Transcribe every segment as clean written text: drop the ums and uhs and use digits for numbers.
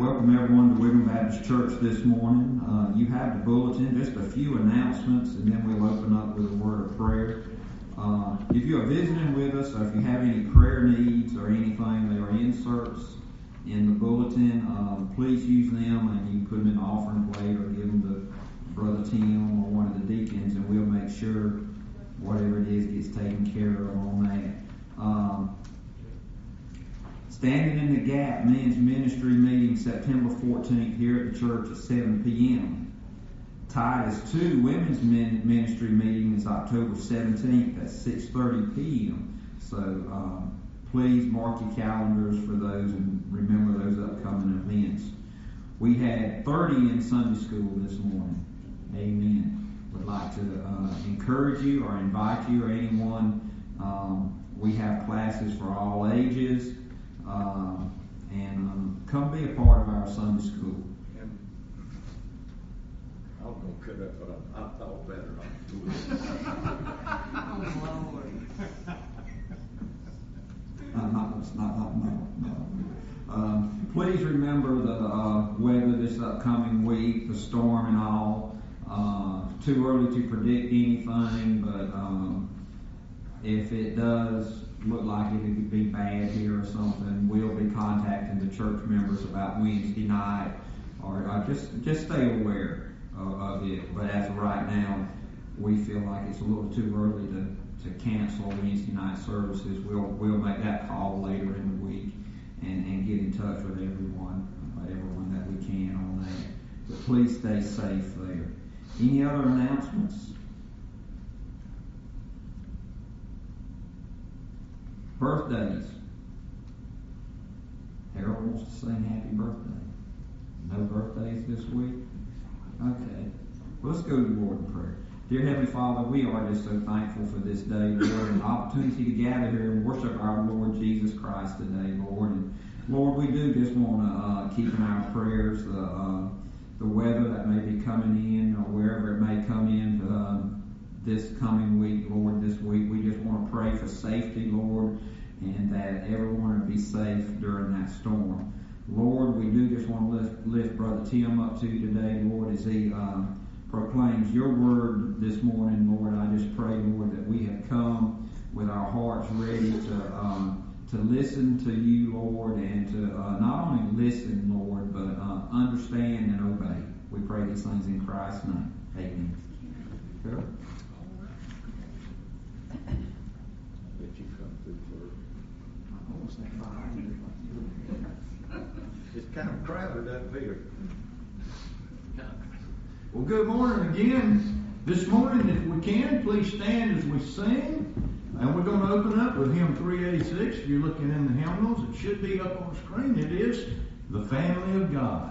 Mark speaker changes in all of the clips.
Speaker 1: welcome everyone to Wiggum Baptist Church this morning. You have the bulletin, just a few announcements, and then we'll open up with a word of prayer. If you are visiting with us, or if you have any prayer needs or anything, there are inserts in the bulletin. Please use them, and you can put them in the offering plate or give them to Brother Tim or one of the deacons, and we'll make sure whatever it is gets taken care of on that. Standing in the Gap Men's Ministry meeting September 14th here at the church at 7 p.m. Titus II Women's Ministry meeting is October 17th at 6:30 p.m. So please mark your calendars for those and remember those upcoming events. We had 30 in Sunday school this morning. Amen. Would like to encourage you or invite you or anyone. We have classes for all ages. And come be a part of our Sunday school.
Speaker 2: I was going to cut up, but I thought better not to do it.
Speaker 1: No. Please remember the weather this upcoming week, the storm and all. Too early to predict anything, but if it does look like it could be bad here or something, we'll be contacting the church members about Wednesday night, or just stay aware of it. But as of right now, we feel like it's a little too early to cancel Wednesday night services. We'll make that call later in the week and get in touch with everyone that we can on that. But please stay safe there. Any other announcements? Birthdays. Harold wants to sing happy birthday. No birthdays this week? Okay. Well, let's go to the Lord in prayer. Dear Heavenly Father, we are just so thankful for this day, Lord, and the opportunity to gather here and worship our Lord Jesus Christ today, Lord. And Lord, we do just want to keep in our prayers the weather that may be coming in or wherever it may come in this coming week, Lord, this week. We just want to pray for safety, Lord, and that everyone will be safe during that storm. Lord, we do just want to lift Brother Tim up to you today, Lord, as he proclaims your word this morning, Lord. I just pray, Lord, that we have come with our hearts ready to listen to you, Lord, and to not only listen, Lord, but understand and obey. We pray these things in Christ's name. Amen. Sure.
Speaker 2: Let you come through first. It's kind of crowded up here.
Speaker 3: Well, good morning again. This morning, if we can, please stand as we sing. And we're going to open up with hymn 386. If you're looking in the hymnals, it should be up on the screen. It is The Family of God.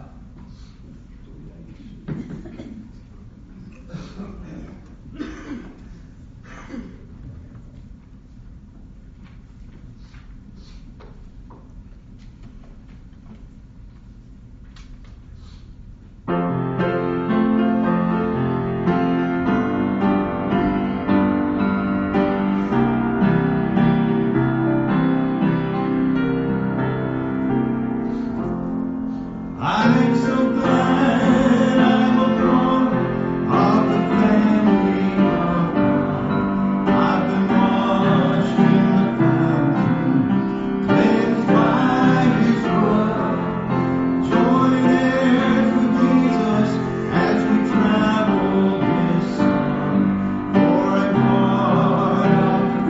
Speaker 3: I'm so glad I'm a part of the family of God. I've been washed in the fountain, cleansed by His blood, joint heirs with Jesus as we travel this song. For a part of the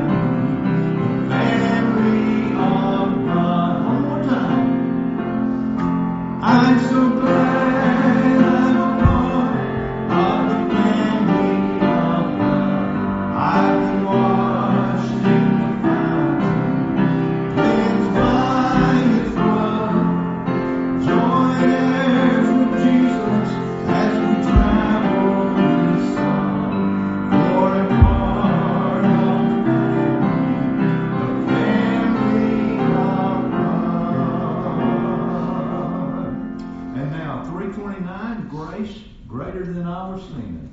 Speaker 3: family of God. One more time. I'm so glad I'm a part of the family of God. I've been washed in the fountain, cleansed by His blood, joint heirs with Jesus as we travel this song. For a part of the family of God. And now, 329, Grace Greater Than Our Sin.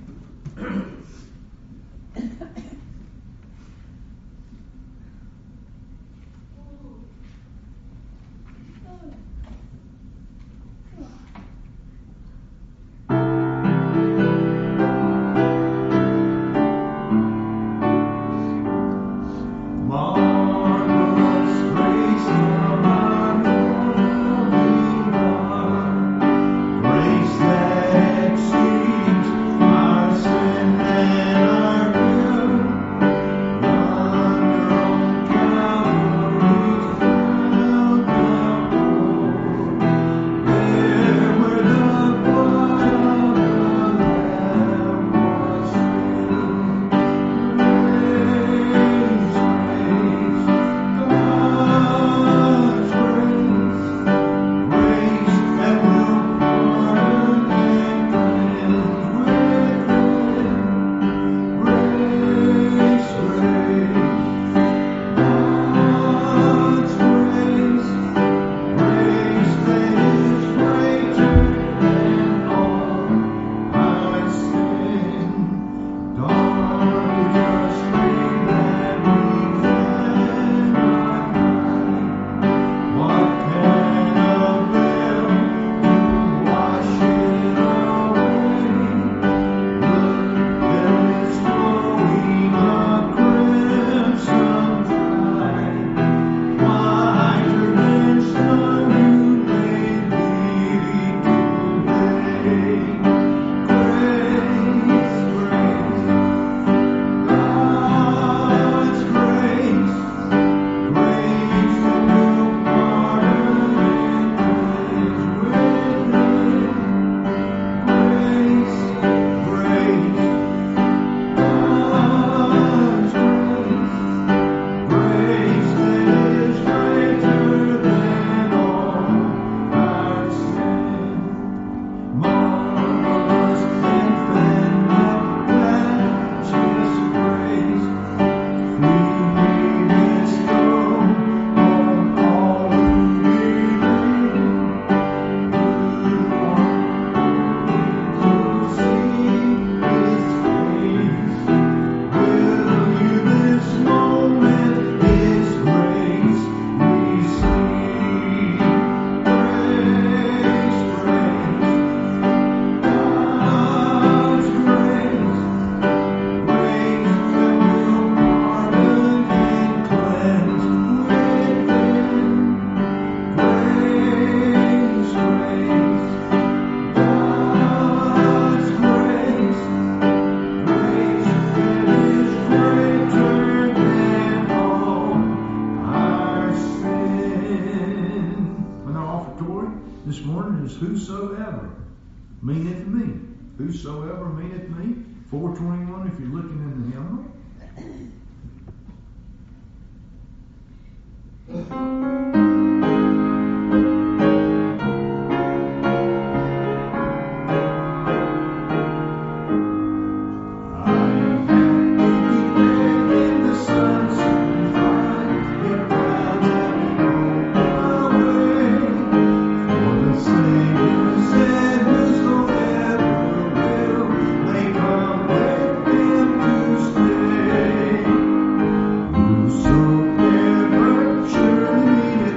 Speaker 3: one is whosoever meaneth me. Whosoever meaneth me. 421 if you're looking in the hymnal. Whosoever surely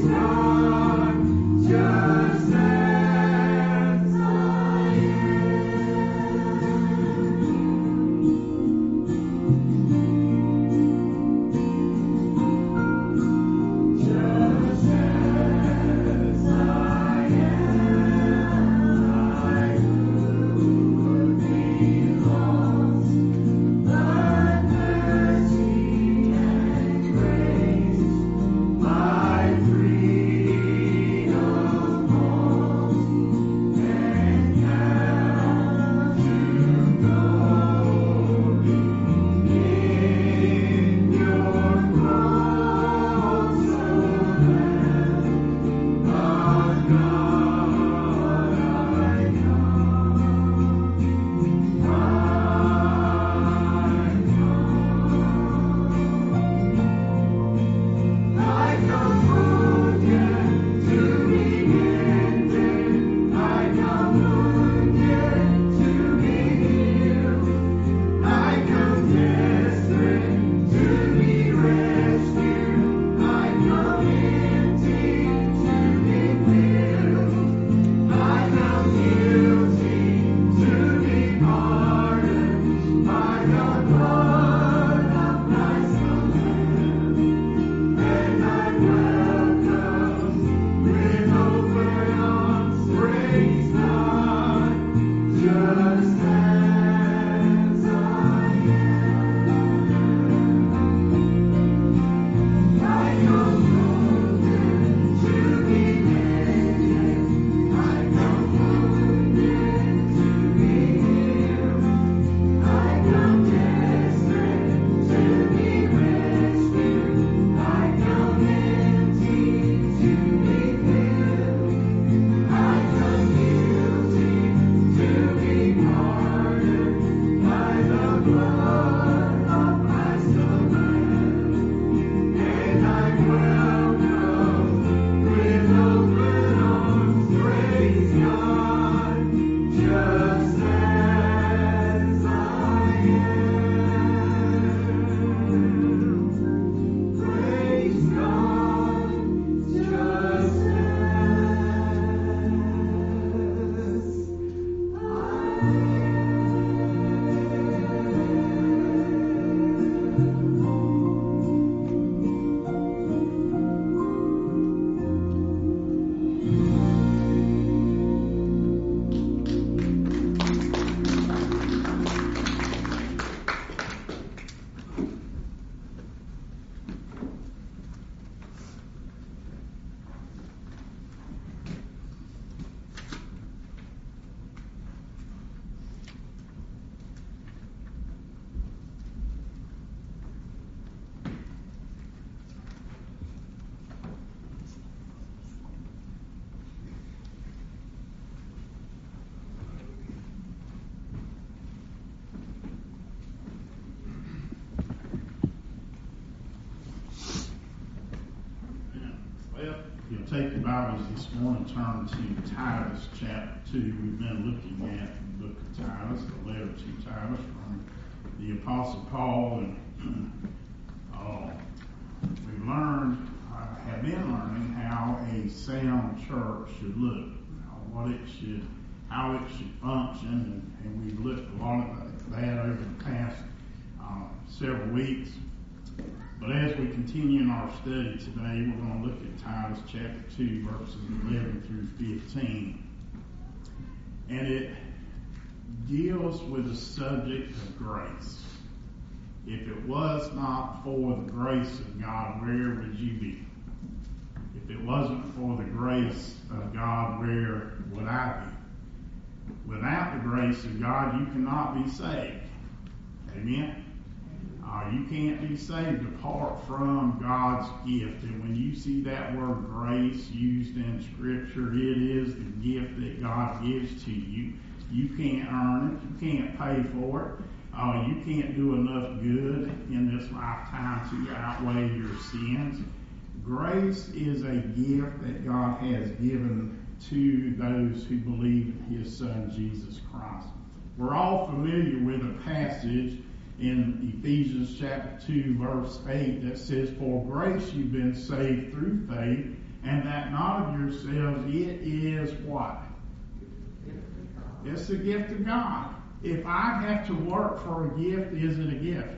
Speaker 4: Take the Bibles this morning, turn to Titus chapter 2. We've been looking at the book of Titus, the letter to Titus from the Apostle Paul, and we've learned, have been learning how a sound church should look, how it should function, and we've looked a lot at that over the past several weeks. But as we continue in our study today, we're going to look at Titus chapter 2, verses 11 through 15. And it deals with the subject of grace. If it was not for the grace of God, where would you be? If it wasn't for the grace of God, where would I be? Without the grace of God, you cannot be saved. Amen? You can't be saved apart from God's gift. And when you see that word grace used in Scripture, it is the gift that God gives to you. You can't earn it. You can't pay for it. You can't do enough good in this lifetime to outweigh your sins. Grace is a gift that God has given to those who believe in His Son, Jesus Christ. We're all familiar with a passage in Ephesians chapter 2, verse 8 that says, "For grace you've been saved through faith, and that not of yourselves. It is what? It's a gift of God. If I have to work for a gift, is it a gift?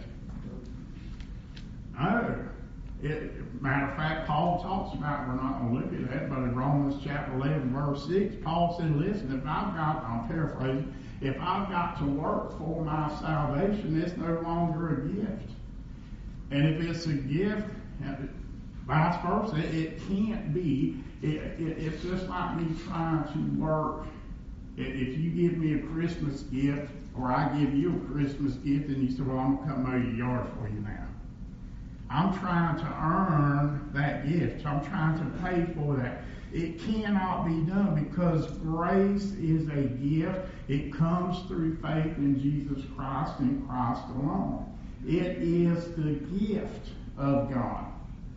Speaker 4: No. Matter of fact, Paul talks about, we're not going to look at that, but in Romans chapter 11, verse 6, Paul said, listen, if I've got, I'm paraphrasing, if I've got to work for my salvation, it's no longer a gift. And if it's a gift, vice versa, it can't be. It's just like me trying to work. If you give me a Christmas gift, or I give you a Christmas gift, and you say, well, I'm going to come mow your yard for you now. I'm trying to earn that gift. I'm trying to pay for that. It cannot be done because grace is a gift. It comes through faith in Jesus Christ and Christ alone. It is the gift of God.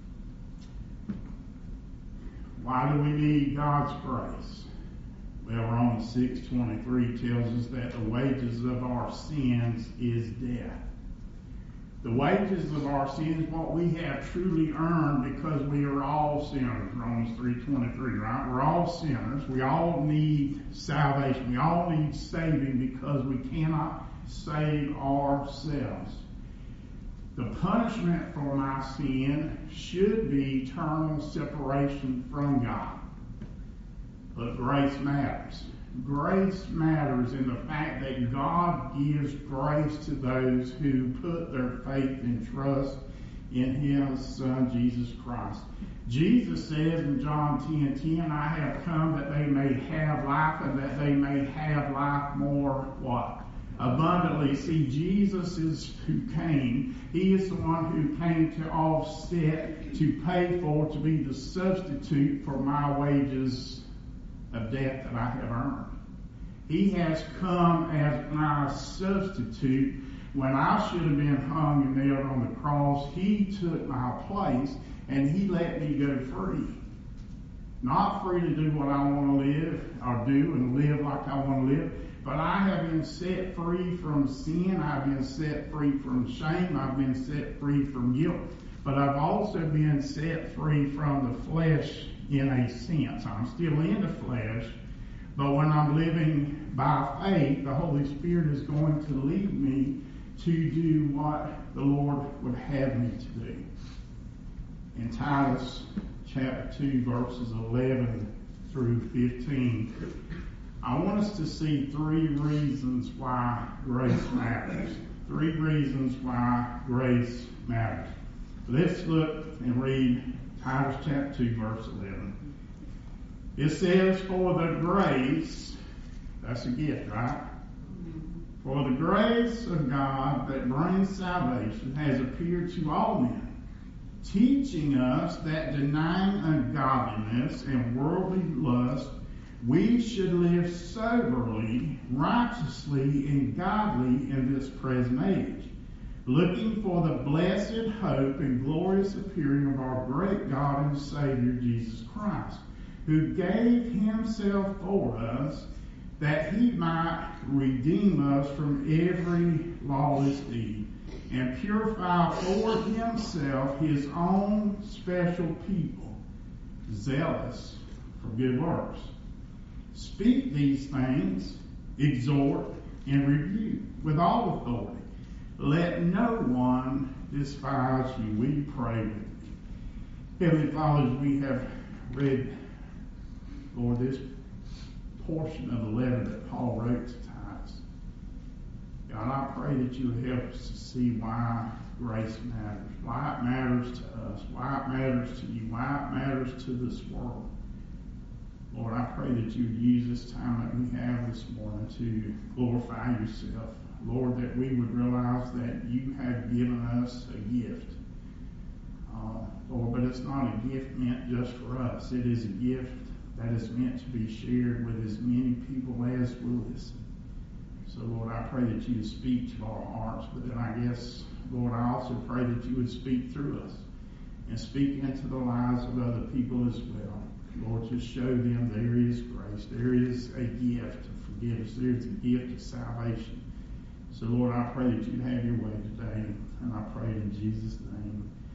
Speaker 4: Why do we need God's grace? Well, Romans 6:23 tells us that the wages of our sins is death. The wages of our sin is what we have truly earned because we are all sinners. Romans 3:23, right? We're all sinners. We all need salvation. We all need saving because we cannot save ourselves. The punishment for my sin should be eternal separation from God. But grace matters. Grace matters in the fact that God gives grace to those who put their faith and trust in His Son, Jesus Christ. Jesus says in John 10:10, I have come that they may have life and that they may have life more, what? Abundantly. See, Jesus is who came. He is the one who came to offset, to pay for, to be the substitute for my wages of death that I have earned. He has come as my substitute. When I should have been hung and nailed on the cross, He took my place and He let me go free. Not free to do what I want to live or do and live like I want to live, but I have been set free from sin. I've been set free from shame. I've been set free from guilt. But I've also been set free from the flesh in a sense. I'm still in the flesh, but when I'm living by faith, the Holy Spirit is going to lead me to do what the Lord would have me to do. In Titus chapter 2, verses 11 through 15, I want us to see 3 reasons why grace matters. 3 reasons why grace matters. Let's look and read Titus chapter 2, verse 11. It says, for the grace, that's a gift, right? For the grace of God that brings salvation has appeared to all men, teaching us that denying ungodliness and worldly lust, we should live soberly, righteously, and godly in this present age, looking for the blessed hope and glorious appearing of our great God and Savior, Jesus Christ, who gave Himself for us, that He might redeem us from every lawless deed, and purify for Himself His own special people, zealous for good works. Speak these things, exhort, and rebuke with all authority. Let no one despise you. We pray with you. Heavenly Father, as we have read, Lord, this portion of the letter that Paul wrote to Titus, God, I pray that you would help us to see why grace matters, why it matters to us, why it matters to you, why it matters to this world. Lord, I pray that you would use this time that we have this morning to glorify yourself. Lord, that we would realize that you have given us a gift. Lord, but it's not a gift meant just for us. It is a gift that is meant to be shared with as many people as will listen. So, Lord, I pray that you would speak to our hearts, but then I guess, Lord, I also pray that you would speak through us and speak into the lives of other people as well. Lord, just show them there is grace. There is a gift of forgiveness. There is a gift of salvation. So, Lord, I pray that you'd have your way today, and I pray in Jesus' name.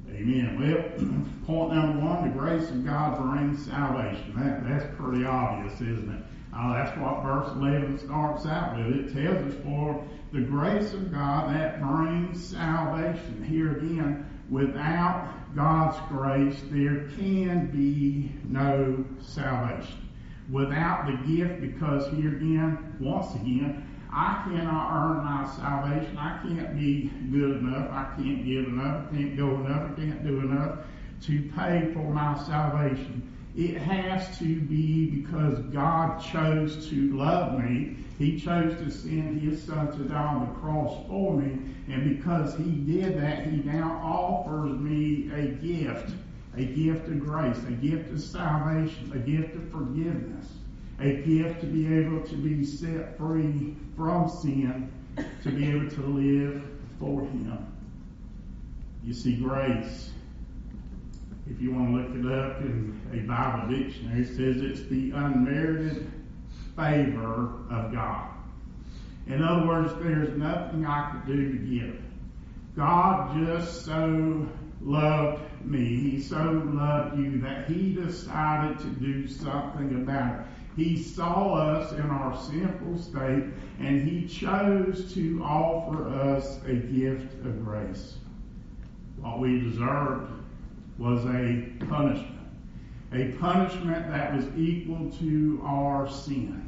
Speaker 4: Amen. Well, point number one, the grace of God brings salvation. That's pretty obvious, isn't it? That's what verse 11 starts out with. It tells us, for the grace of God that brings salvation. Here again, without God's grace, there can be no salvation. Without the gift, because here again, once again, I cannot earn my salvation. I can't be good enough. I can't give enough. I can't go enough. I can't do enough to pay for my salvation. It has to be because God chose to love me. He chose to send His Son to die on the cross for me. And because He did that, He now offers me a gift of grace, a gift of salvation, a gift of forgiveness, a gift to be able to be set free from sin, to be able to live for Him. You see, grace, if you want to look it up in a Bible dictionary, it says it's the unmerited favor of God. In other words, there's nothing I could do to get it. God just so loved me. He so loved you that He decided to do something about it. He saw us in our sinful state, and He chose to offer us a gift of grace. What we deserved was a punishment that was equal to our sins.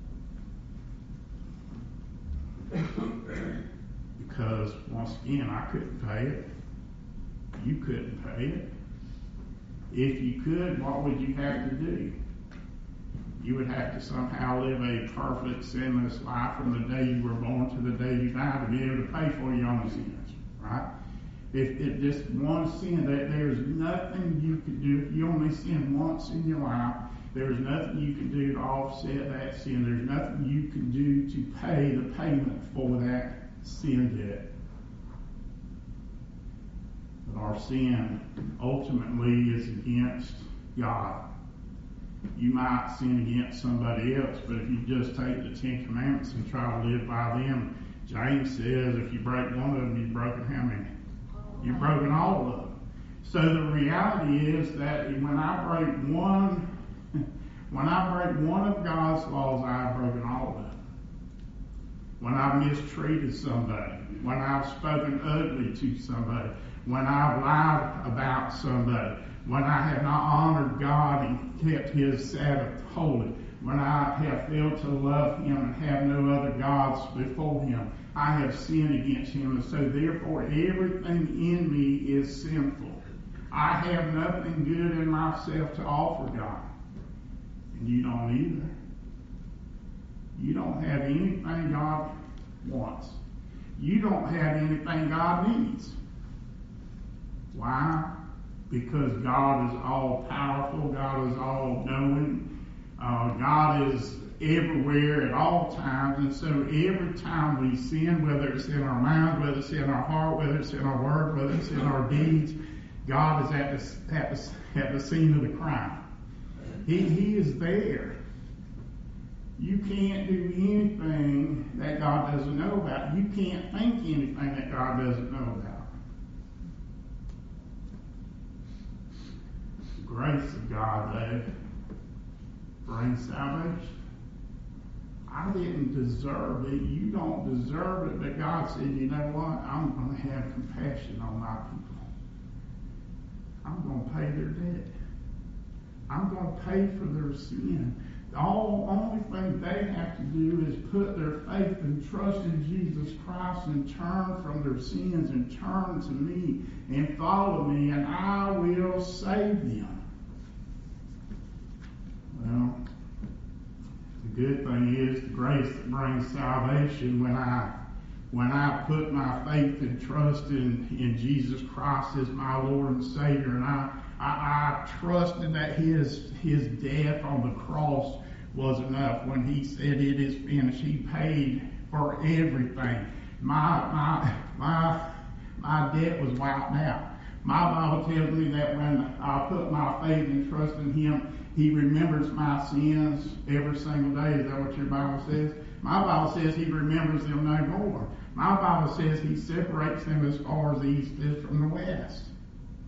Speaker 4: Because, once again, I couldn't pay it. You couldn't pay it. If you could, what would you have to do? You would have to somehow live a perfect, sinless life from the day you were born to the day you die to be able to pay for your own sins, right? If just one sin, there's nothing you could do. If you only sin once in your life, there's nothing you can do to offset that sin. There's nothing you can do to pay the payment for that sin debt. But our sin ultimately is against God. You might sin against somebody else, but if you just take the Ten Commandments and try to live by them, James says if you break one of them, you've broken how many? You've broken all of them. So the reality is that when I break one of God's laws, I've broken all of them. When I've mistreated somebody, when I've spoken ugly to somebody, when I've lied about somebody, when I have not honored God and kept His Sabbath holy, when I have failed to love Him and have no other gods before Him, I have sinned against Him, and so therefore everything in me is sinful. I have nothing good in myself to offer God. And you don't either. You don't have anything God wants. You don't have anything God needs. Why? Because God is all powerful. God is all knowing. God is everywhere at all times. And so every time we sin, whether it's in our mind, whether it's in our heart, whether it's in our word, whether it's in our deeds, God is at the scene of the crime. He is there. You can't do anything that God doesn't know about. You can't think anything that God doesn't know about. The grace of God, though, brings salvation. I didn't deserve it. You don't deserve it. But God said, you know what? I'm going to have compassion on my people. I'm going to pay their debt. I'm going to pay for their sin. The only thing they have to do is put their faith and trust in Jesus Christ and turn from their sins and turn to me and follow me, and I will save them. Well, the good thing is the grace that brings salvation when I put my faith and trust in Jesus Christ as my Lord and Savior, and I trusted that His death on the cross was enough. When He said it is finished, He paid for everything. My debt was wiped out. My Bible tells me that when I put my faith and trust in Him, He remembers my sins every single day. Is that what your Bible says? My Bible says He remembers them no more. My Bible says He separates them as far as the east is from the west.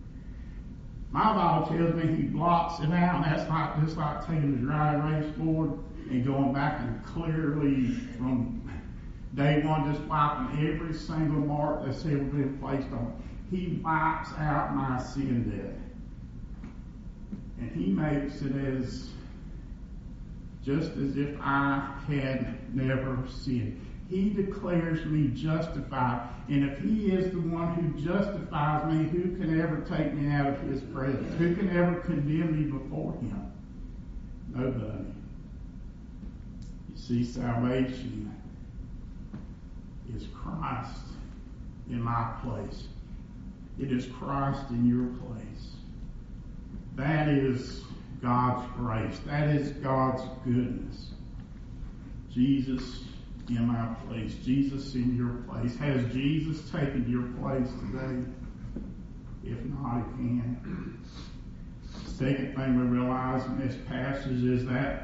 Speaker 4: My Bible tells me he blots it out, and that's like just like taking the dry erase board and going back and clearly from day one just wiping every single mark that's ever been placed on it. He wipes out my sin debt. And he makes it as just as if I had never sinned. He declares me justified. And if he is the one who justifies me, who can ever take me out of his presence? Who can ever condemn me before him? Nobody. You see, salvation is Christ in my place. It is Christ in your place. That is God's grace. That is God's goodness. Jesus in my place. Jesus in your place. Has Jesus taken your place today? If not, he can. The second thing we realize in this passage is that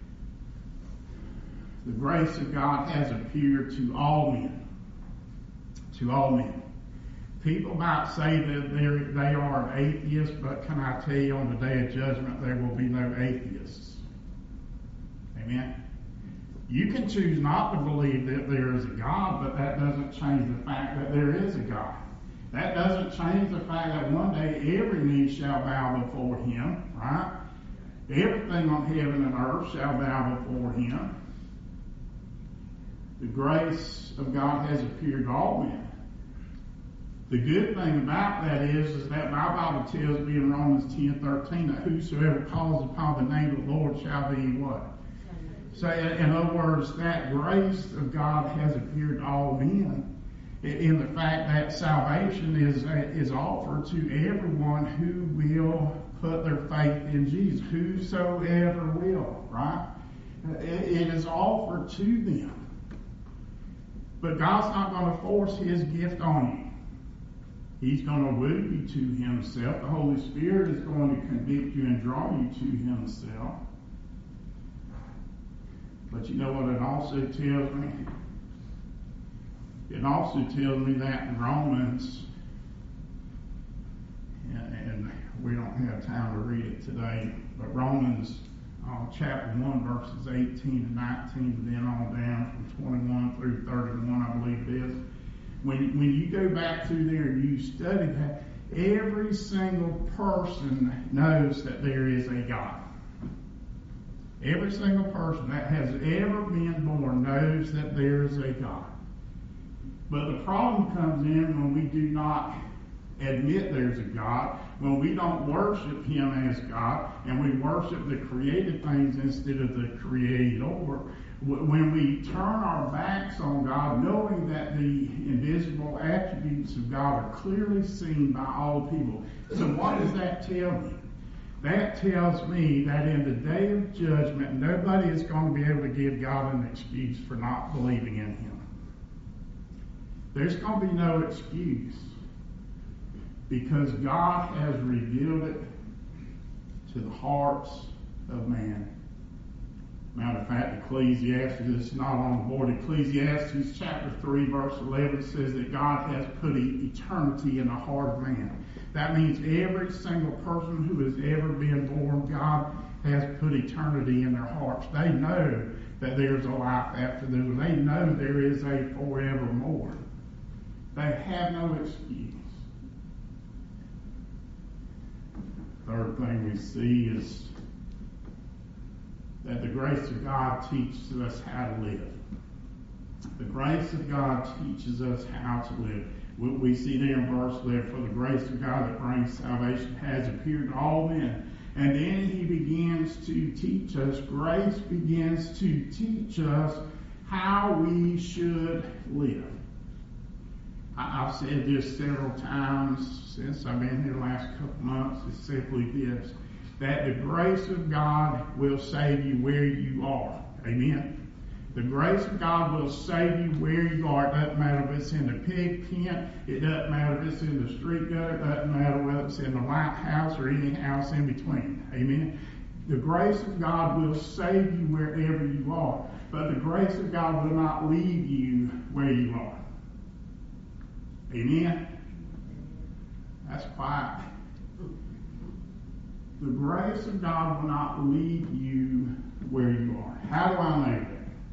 Speaker 4: the grace of God has appeared to all men. To all men. People might say that they are an atheist, but can I tell you on the day of judgment there will be no atheists. Amen? You can choose not to believe that there is a God, but that doesn't change the fact that there is a God. That doesn't change the fact that one day every knee shall bow before him, right? Everything on heaven and earth shall bow before him. The grace of God has appeared to all men. The good thing about that is that my Bible tells me in Romans 10:13 that whosoever calls upon the name of the Lord shall be what? So in other words, that grace of God has appeared to all men in the fact that salvation is offered to everyone who will put their faith in Jesus. Whosoever will, right? It is offered to them. But God's not going to force his gift on you. He's going to woo you to himself. The Holy Spirit is going to convict you and draw you to himself. But you know what it also tells me? It also tells me that in Romans, and we don't have time to read it today, but Romans chapter 1, verses 18 to 19, and then on down from 21 through 31, I believe it is. When you go back through there and you study that, every single person knows that there is a God. Every single person that has ever been born knows that there is a God. But the problem comes in when we do not admit there's a God, when we don't worship him as God, and we worship the created things instead of the creator. When we turn our backs on God, knowing that the invisible attributes of God are clearly seen by all people. So what does that tell me? That tells me that in the day of judgment, nobody is going to be able to give God an excuse for not believing in him. There's going to be no excuse, because God has revealed it to the hearts of man. Matter of fact, Ecclesiastes is not on the board. Ecclesiastes chapter 3 verse 11 says that God has put eternity in the heart of man. That means every single person who has ever been born, God has put eternity in their hearts. They know that there's a life after this. They know there is a forevermore. They have no excuse. Third thing we see is that the grace of God teaches us how to live. The grace of God teaches us how to live. We see there in verse 11, for the grace of God that brings salvation has appeared to all men. And then he begins to teach us, grace begins to teach us how we should live. I've said this several times since I've been here the last couple months. It's simply this, that the grace of God will save you where you are. Amen. The grace of God will save you where you are. It doesn't matter if it's in the pig pen. It doesn't matter if it's in the street gutter. It doesn't matter whether it's in the White House or any house in between. Amen. The grace of God will save you wherever you are. But the grace of God will not leave you where you are. Amen. That's quiet. The grace of God will not leave you where you are. How do I know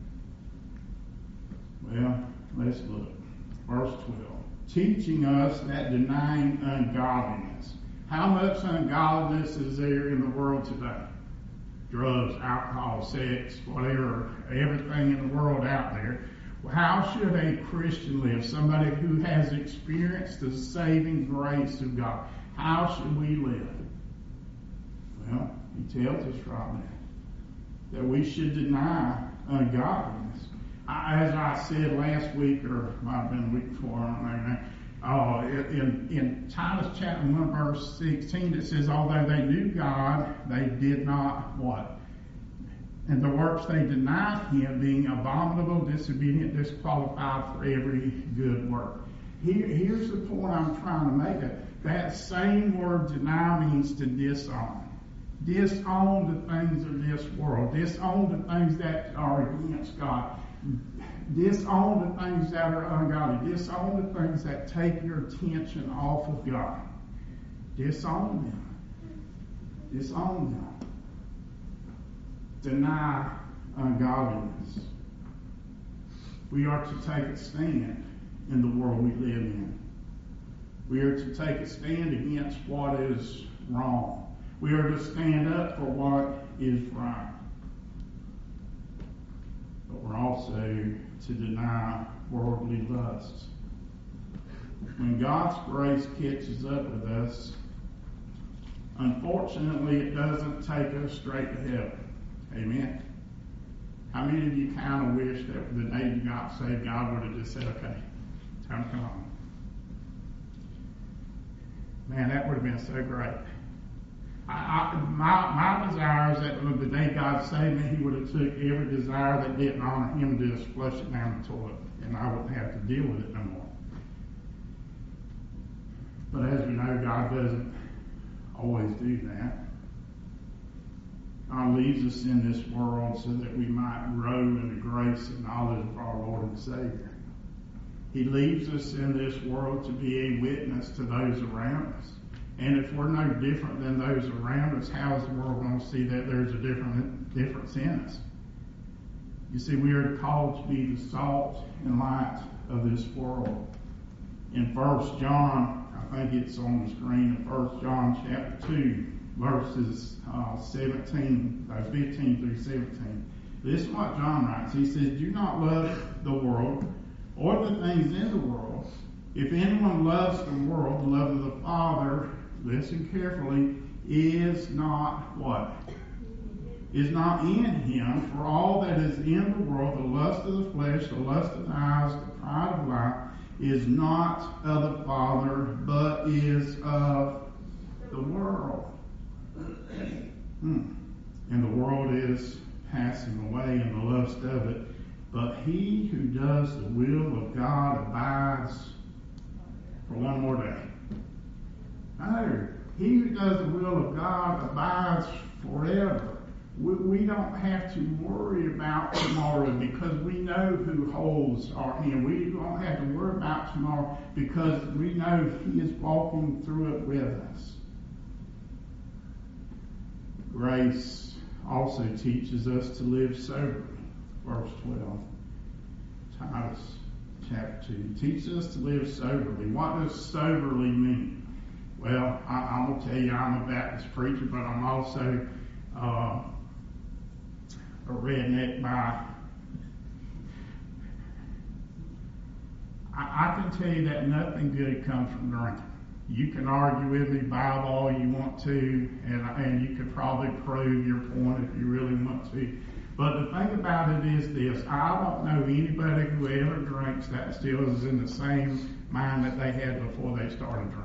Speaker 4: that? Well, let's look. Verse 12. Teaching us that denying ungodliness. How much ungodliness is there in the world today? Drugs, alcohol, sex, whatever, everything in the world out there. Well, how should a Christian live? Somebody who has experienced the saving grace of God. How should we live? Well, he tells us right now that we should deny ungodliness. As I said last week, or might have been the week before, I don't know now, in Titus chapter 1, verse 16, it says, although they knew God, they did not what? And the works they denied him, being abominable, disobedient, disqualified for every good work. Here's the point I'm trying to make. That same word deny means to disown. Disown the things of this world. Disown the things that are against God. Disown the things that are ungodly. Disown the things that take your attention off of God. Disown them. Disown them. Deny ungodliness. We are to take a stand in the world we live in. We are to take a stand against what is wrong. We are to stand up for what is right. But we're also to deny worldly lusts. When God's grace catches up with us, unfortunately, it doesn't take us straight to heaven. Amen. How many of you kind of wish that the day you got saved, God would have just said, okay, time to come home? Man, that would have been so great. My desire is that the day God saved me, he would have took every desire that didn't honor him and just flush it down the toilet, and I wouldn't have to deal with it no more. But as we know, God doesn't always do that. God leaves us in this world so that we might grow in the grace and knowledge of our Lord and Savior. He leaves us in this world to be a witness to those around us. And if we're no different than those around us, how is the world going to see that there's a difference in us? You see, we are called to be the salt and light of this world. In 1 John, I think it's on the screen, in 1 John chapter 2, verses 15 through 17. This is what John writes. He says, do not love the world or the things in the world. If anyone loves the world, the love of the Father, listen carefully, is not what? Is not in him. For all that is in the world, the lust of the flesh, the lust of the eyes, the pride of life, is not of the Father, but is of the world. And the world is passing away in the lust of it. But he who does the will of God abides for one more day. No, he who does the will of God abides forever. We don't have to worry about tomorrow because we know who holds our hand. We don't have to worry about tomorrow because we know he is walking through it with us. Grace also teaches us to live soberly. Verse 12. Titus chapter 2 teaches us to live soberly. What does soberly mean? Well, I'm going to tell you I'm a Baptist preacher, but I'm also a redneck by... I can tell you that nothing good comes from drinking. You can argue with me Bible all you want to, and you could probably prove your point if you really want to. But the thing about it is this, I don't know anybody who ever drinks that still is in the same mind that they had before they started drinking.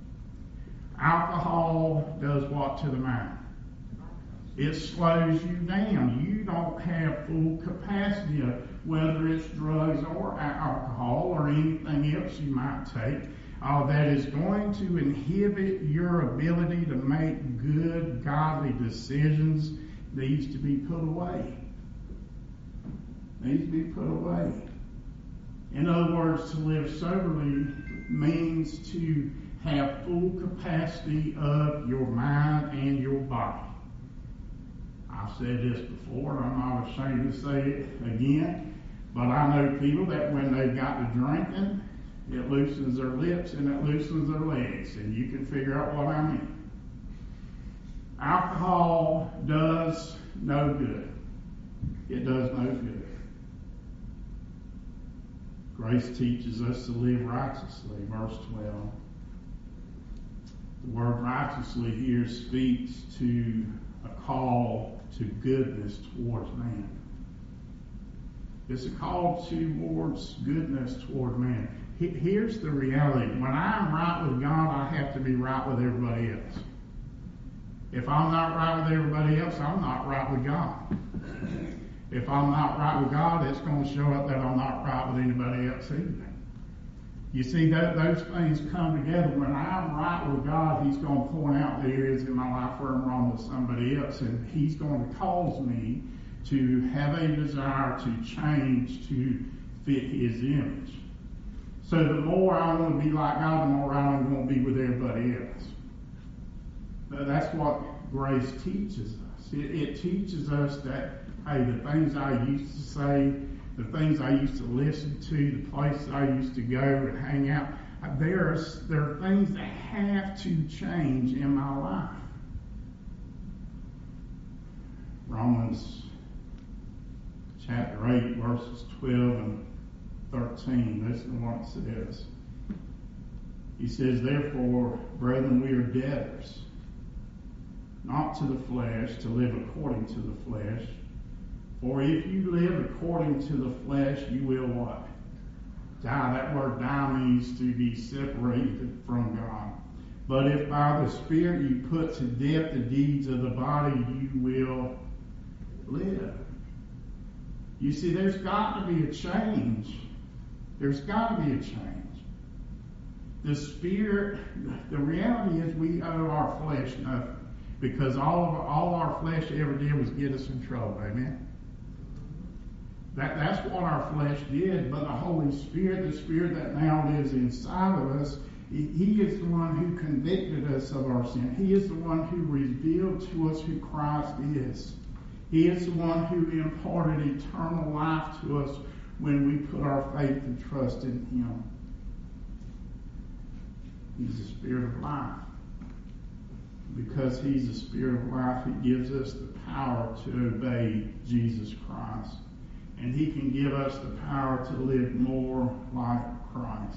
Speaker 4: Alcohol does what to the mind? It slows you down. You don't have full capacity of whether it's drugs or alcohol or anything else you might take that is going to inhibit your ability to make good, godly decisions. Needs to be put away. Needs to be put away. In other words, to live soberly means to have full capacity of your mind and your body. I've said this before, and I'm not ashamed to say it again, but I know people that when they've got to drinking, it loosens their lips and it loosens their legs, and you can figure out what I mean. Alcohol does no good. It does no good. Grace teaches us to live righteously, verse 12. The word righteously here speaks to a call to goodness towards man. It's a call towards goodness toward man. Here's the reality. When I'm right with God, I have to be right with everybody else. If I'm not right with everybody else, I'm not right with God. If I'm not right with God, it's going to show up that I'm not right with anybody else either. You see, those things come together. When I'm right with God, He's going to point out the areas in my life where I'm wrong with somebody else, and He's going to cause me to have a desire to change to fit His image. So the more I want to be like God, the more I'm going to be with everybody else. That's what grace teaches us. It teaches us that, hey, the things I used to say, the things I used to listen to, the places I used to go and hang out, there are things that have to change in my life. Romans chapter 8, verses 12 and 13. Listen to what it says. He says, therefore, brethren, we are debtors, not to the flesh, to live according to the flesh. For if you live according to the flesh, you will what? Die. That word die means to be separated from God. But if by the Spirit you put to death the deeds of the body, you will live. You see, there's got to be a change. There's got to be a change. The Spirit, the reality is we owe our flesh nothing. Because all our flesh ever did was get us in trouble. Amen? That's what our flesh did. But the Holy Spirit, the Spirit that now lives inside of us, He is the one who convicted us of our sin. He is the one who revealed to us who Christ is. He is the one who imparted eternal life to us when we put our faith and trust in Him. He's the Spirit of life. Because He's the Spirit of life, He gives us the power to obey Jesus Christ. And He can give us the power to live more like Christ.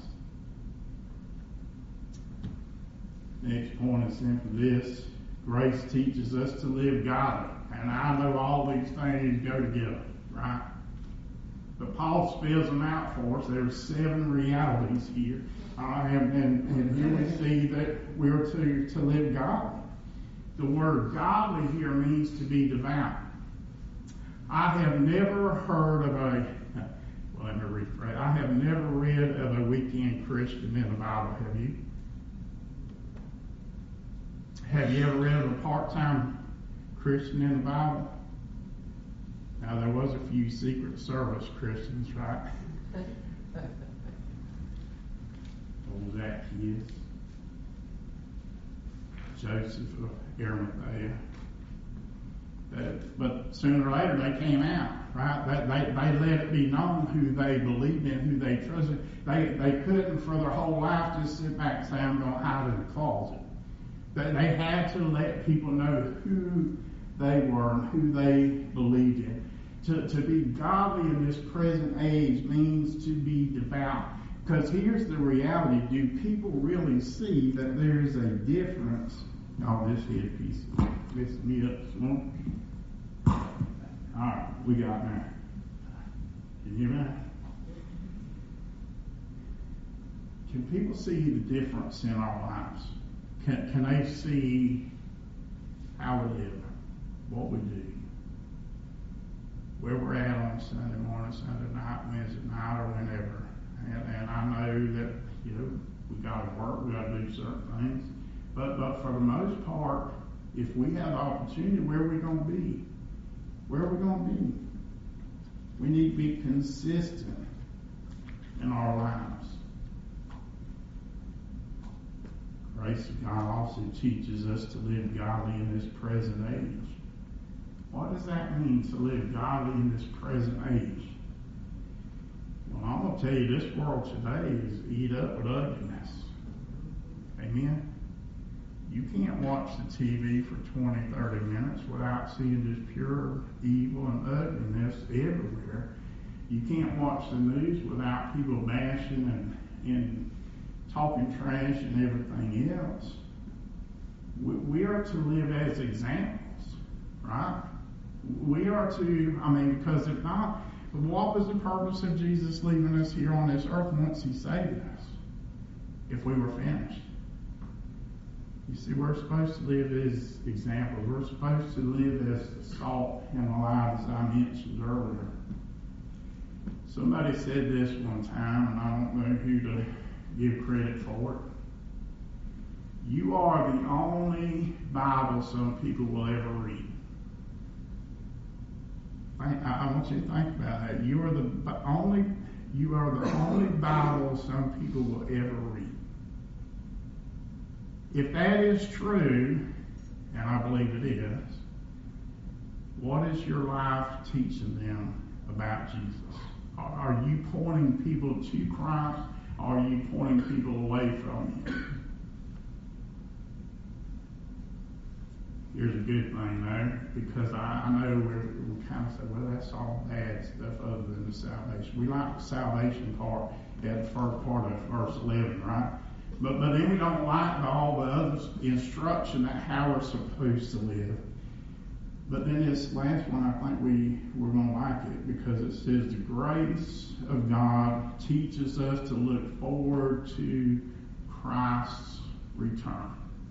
Speaker 4: Next point is simply this. Grace teaches us to live godly. And I know all these things go together, right? But Paul spells them out for us. There are 7 realities here. And here we see that we're to live godly. The word godly here means to be devout. I have never heard of I have never read of a weekend Christian in the Bible, have you? Have you ever read of a part-time Christian in the Bible? Now, there was a few Secret Service Christians, right? Old Zacchaeus, Joseph of Arimathea. But sooner or later they came out, right? They let it be known who they believed in, who they trusted. They couldn't for their whole life just sit back and say, I'm going to hide in the closet. They had to let people know who they were and who they believed in. To be godly in this present age means to be devout. Because here's the reality. Do people really see that there is a difference? Oh, this headpiece messed me up this morning. Alright, we got now. Can you hear me? Can people see the difference in our lives? Can they see how we live, what we do, where we're at on Sunday morning, Sunday night, Wednesday night, or whenever? And I know that, we got to work, we got to do certain things. But for the most part, if we have the opportunity, where are we going to be? Where are we going to be? We need to be consistent in our lives. grace of God also teaches us to live godly in this present age. What does that mean, to live godly in this present age? Well, I'm going to tell you, this world today is eat up with ugliness. Amen? You can't watch the TV for 20, 30 minutes without seeing just pure evil and ugliness everywhere. You can't watch the news without people bashing and talking trash and everything else. We are to live as examples, right? We are to, because if not, what was the purpose of Jesus leaving us here on this earth once he saved us? If we were finished. You see, we're supposed to live as examples. We're supposed to live as the salt and the light, as I mentioned earlier. Somebody said this one time, and I don't know who to give credit for it. You are the only Bible some people will ever read. I want you to think about that. You are the only Bible some people will ever read. If that is true, and I believe it is, what is your life teaching them about Jesus? Are you pointing people to Christ, or are you pointing people away from him? Here's a good thing, though, because I know we kind of say, well, that's all bad stuff other than the salvation. We like the salvation part at the first part of verse 11, right? But then we don't like all the other instruction that how we're supposed to live. But then this last one, I think we're going to like it, because it says the grace of God teaches us to look forward to Christ's return.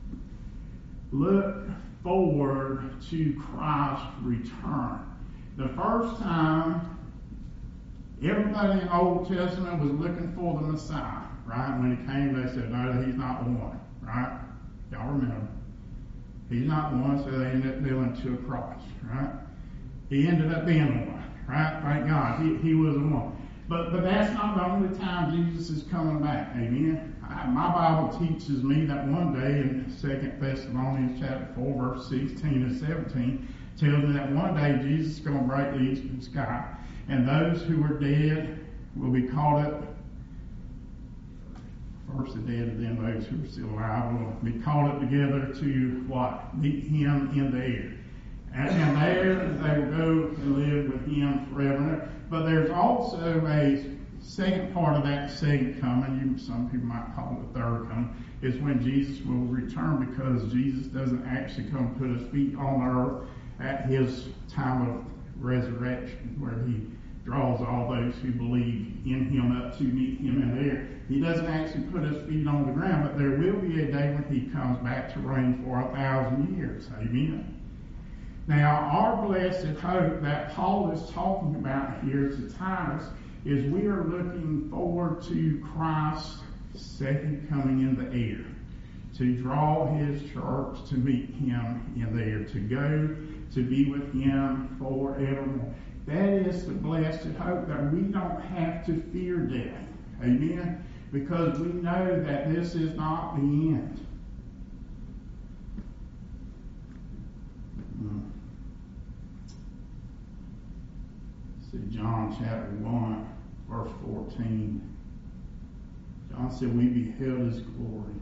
Speaker 4: Look forward to Christ's return. The first time, everybody in the Old Testament was looking for the Messiah, right? When he came, they said, no, he's not the one, right? Y'all remember. He's not the one, so they ended up nailing to a cross, right? He ended up being the one, right? Thank God, he was the one. But that's not the only time Jesus is coming back, amen? My Bible teaches me that one day in 2 Thessalonians chapter 4, verse 16 and 17, tells me that one day Jesus is going to break the eastern sky, and those who are dead will be caught up. First the dead, and then those who are still alive will be caught up together to what? Meet him in the air. And there they will go and live with him forever. But there's also a second part of that second coming, some people might call it the third coming, is when Jesus will return, because Jesus doesn't actually come put his feet on earth at his time of resurrection, where he draws all those who believe in him up to meet him in the air. He doesn't actually put his feet on the ground, but there will be a day when he comes back to reign for 1,000 years. Amen. Now, our blessed hope that Paul is talking about here to Titus is we are looking forward to Christ's second coming in the air, to draw his church to meet him in the air, to go to be with him forevermore. That is the blessed hope, that we don't have to fear death. Amen? Because we know that this is not the end. See, John chapter 1, verse 14. John said, we beheld his glory,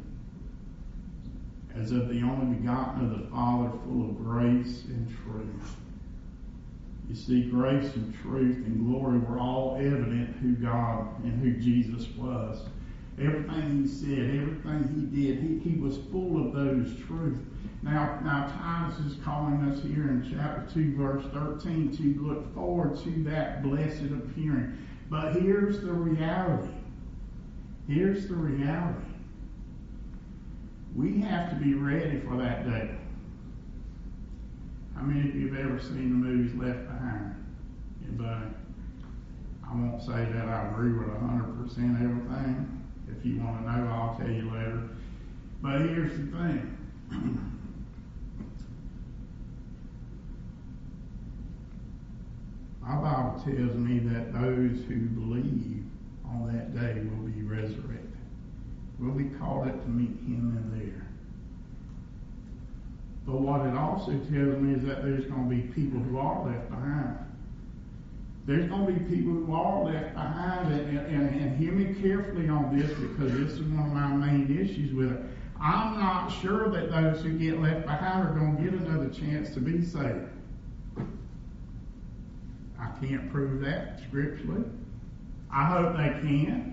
Speaker 4: as of the only begotten of the Father, full of grace and truth. You see, grace and truth and glory were all evident who God and who Jesus was. Everything he said, everything he did, he was full of those truths. Now Titus is calling us here in chapter 2, verse 13, to look forward to that blessed appearing. But here's the reality. Here's the reality. We have to be ready for that day. How many of you have ever seen the movies Left Behind? Anybody? I won't say that I agree with 100% everything. If you want to know, I'll tell you later. But here's the thing. My Bible tells me that those who believe on that day will be resurrected. We'll be called up to meet him in there. But what it also tells me is that there's going to be people who are left behind. There's going to be people who are left behind, and hear me carefully on this, because this is one of my main issues with it. I'm not sure that those who get left behind are going to get another chance to be saved. I can't prove that scripturally. I hope they can.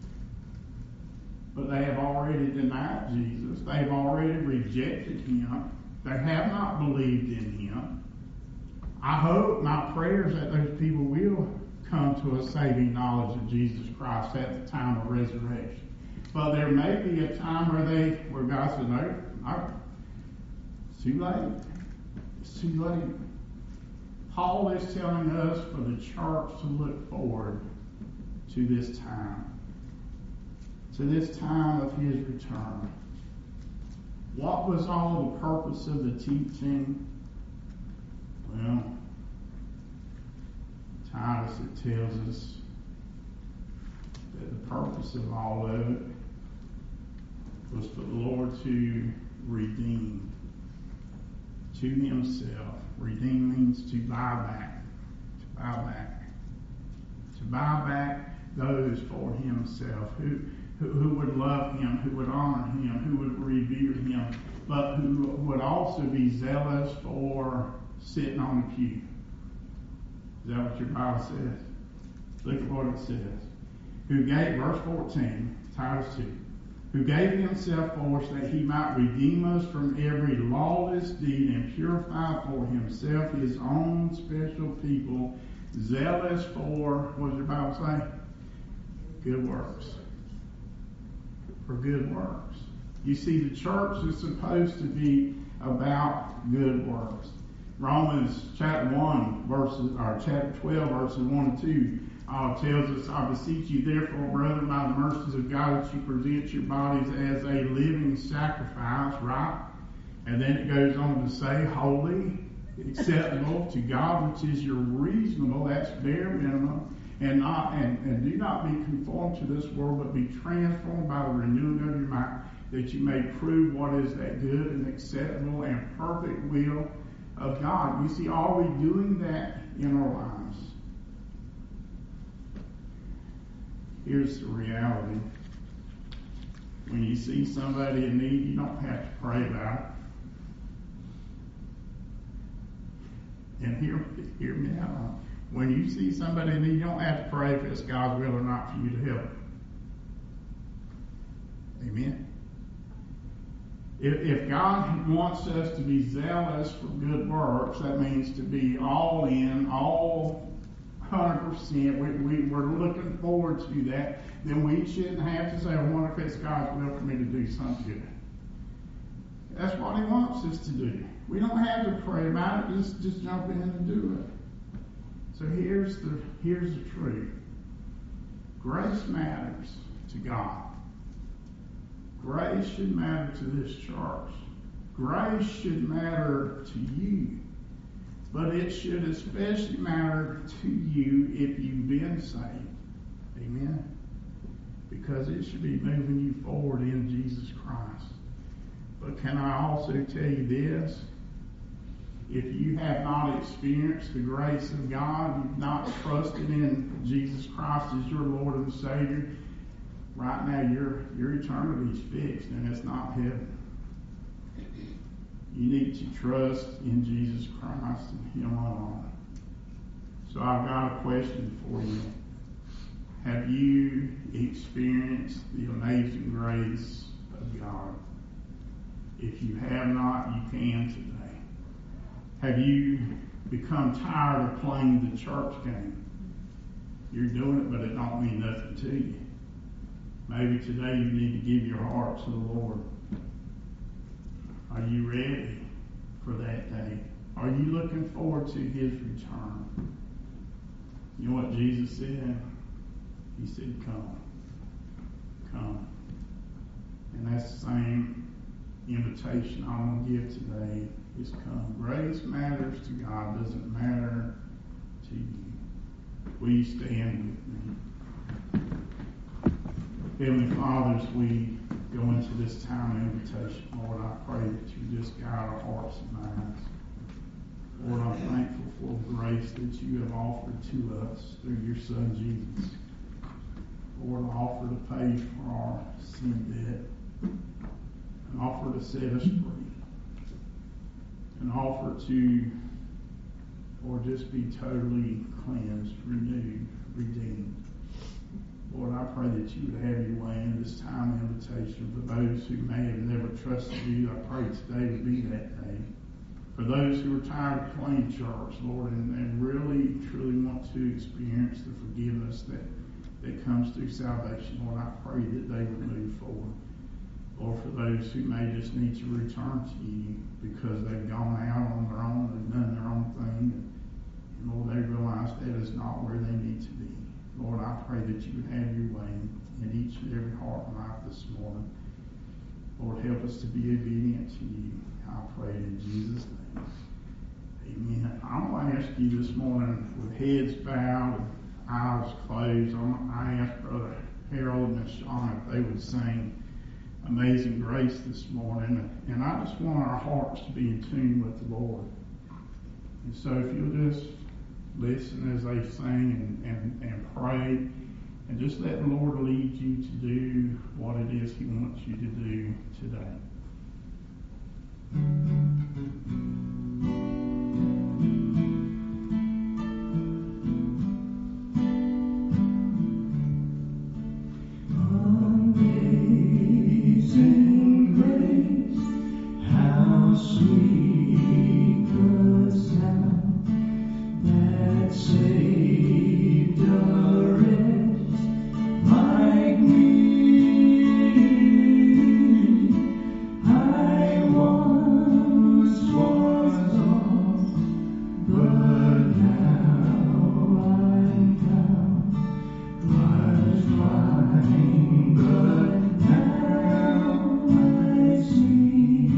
Speaker 4: But they have already denied Jesus. They've already rejected him. They have not believed in him. I hope, my prayer is that those people will come to a saving knowledge of Jesus Christ at the time of resurrection. But there may be a time where God says, no, it's too late. It's too late. Paul is telling us for the church to look forward to this time of his return. What was all the purpose of the teaching? Well, Titus, it tells us that the purpose of all of it was for the Lord to redeem to himself. Redeem means to buy back. To buy back. To buy back those for himself who would love him, who would honor him, who would revere him, but who would also be zealous for sitting on the pew. Is that what your Bible says? Look at what it says. Who gave, verse 14, Titus 2, who gave himself for us that he might redeem us from every lawless deed and purify for himself his own special people, zealous for, what does your Bible say? Good works. For good works. You see, the church is supposed to be about good works. Romans chapter 12, verses 1 and 2 tells us, I beseech you therefore, brethren, by the mercies of God, that you present your bodies as a living sacrifice, right? And then it goes on to say, holy, acceptable to God, which is your reasonable, that's bare minimum, and do not be conformed to this world, but be transformed by the renewing of your mind, that you may prove what is that good and acceptable and perfect will of God. You see, are we doing that in our lives? Here's the reality. When you see somebody in need, you don't have to pray about it. And hear me out. When you see somebody in need, you don't have to pray if it's God's will or not for you to help. Amen. If God wants us to be zealous for good works, that means to be all in, all 100%. We're looking forward to that. Then we shouldn't have to say, I wonder if it's God's will for me to do something good. That's what he wants us to do. We don't have to pray about it. Just jump in and do it. So here's the truth. Grace matters to God. Grace should matter to this church. Grace should matter to you. But it should especially matter to you if you've been saved. Amen? Because it should be moving you forward in Jesus Christ. But can I also tell you this? If you have not experienced the grace of God, you've not trusted in Jesus Christ as your Lord and Savior, right now your eternity is fixed and it's not heaven. You need to trust in Jesus Christ and him alone. So I've got a question for you. Have you experienced the amazing grace of God? If you have not, you can today. Have you become tired of playing the church game? You're doing it, but it don't mean nothing to you. Maybe today you need to give your heart to the Lord. Are you ready for that day? Are you looking forward to his return? You know what Jesus said? He said, come. Come. And that's the same invitation I'm going to give today is come. Grace matters to God, doesn't matter to you. Will you stand with me? Heavenly Father, as we go into this time of invitation, Lord, I pray that you just guide our hearts and minds. Lord, I'm thankful for the grace that you have offered to us through your Son, Jesus. Lord, an offer to pay for our sin debt, an offer to set us free, an offer to, Lord, just be totally cleansed, renewed, redeemed. Lord, I pray that you would have your way in this time of invitation. For those who may have never trusted you, I pray today would be that day. For those who are tired of playing church, Lord, and really, truly want to experience the forgiveness that comes through salvation, Lord, I pray that they would move forward. Lord, for those who may just need to return to you because they've gone out on their own, they've done their own thing, and Lord, they realize that is not where they need to be. Lord, I pray that you would have your way in each and every heart and life this morning. Lord, help us to be obedient to you. I pray in Jesus' name. Amen. I want to ask you this morning, with heads bowed and eyes closed, I asked Brother Harold and Miss Shawn if they would sing Amazing Grace this morning. And I just want our hearts to be in tune with the Lord. And so if you'll just listen as they sing and pray, and just let the Lord lead you to do what it is he wants you to do today.
Speaker 3: Amazing grace, how sweet the sound that saved a wretch like me. I once was lost, but now I'm found. Was blind, but now I see.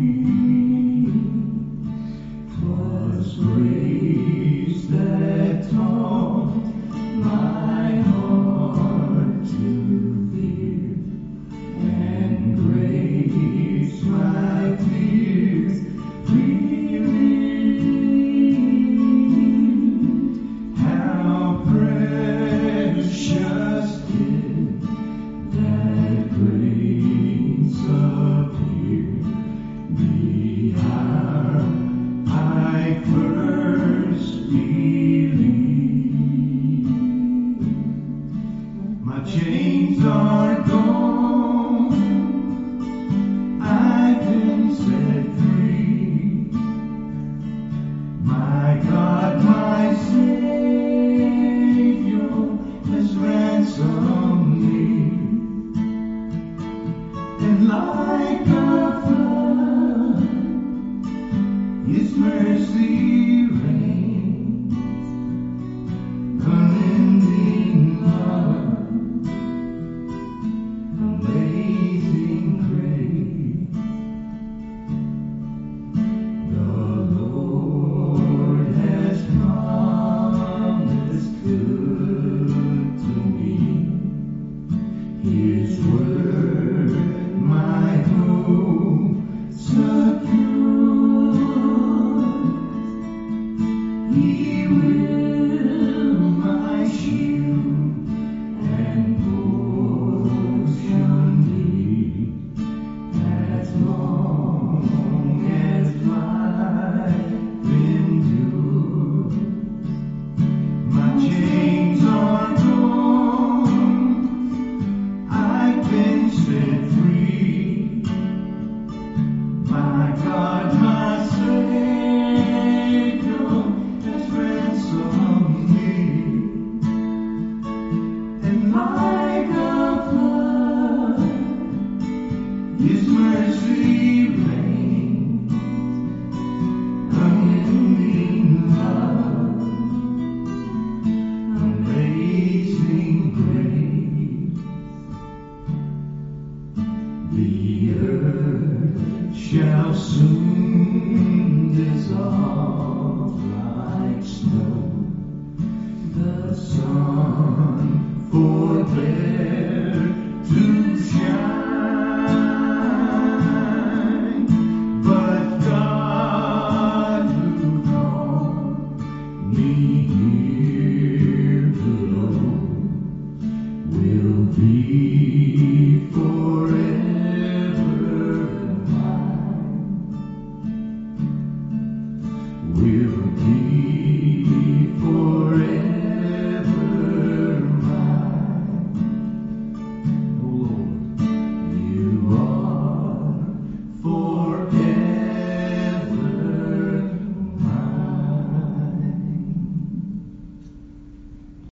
Speaker 3: 'Twas grace that taught my heart to fear, and grace my fears relieved. How precious did that grace appear the hour I first believed. My chains are gone, I've been set free. My God, my Savior has ransomed me, and like a flood, His mercy reigns, unending love, amazing grace. The Lord has promised good to me. His word, my hope secure. He will my shield and portion be, as long as life endures. My chains are gone, I've been set free. My God, my Savior has ransomed me, and like a flood, His mercy reigns, unending love, amazing grace. The earth shall soon dissolve like snow. The sun. sun forbear to shine. me.